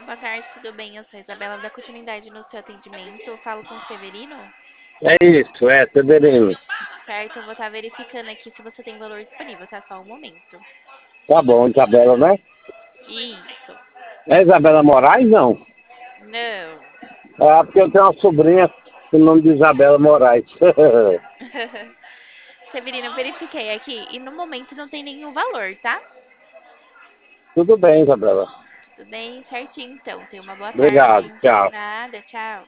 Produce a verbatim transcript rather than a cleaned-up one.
boa tarde, tudo bem? Eu sou a Isabela, da continuidade no seu atendimento. Eu falo com o Severino, É isso, é, Severino. certo? Eu vou estar verificando aqui se você tem valor disponível, tá? Só um momento. Tá bom, Isabela, né? Isso. É Isabela Moraes, não? Não. Ah, porque eu tenho uma sobrinha com o nome de Isabela Moraes. Severino, eu verifiquei aqui e no momento não tem nenhum valor, tá? Tudo bem, Isabela. Tudo bem? Certinho, então. Tenha uma boa Obrigado, tarde. tchau. Nada, tchau.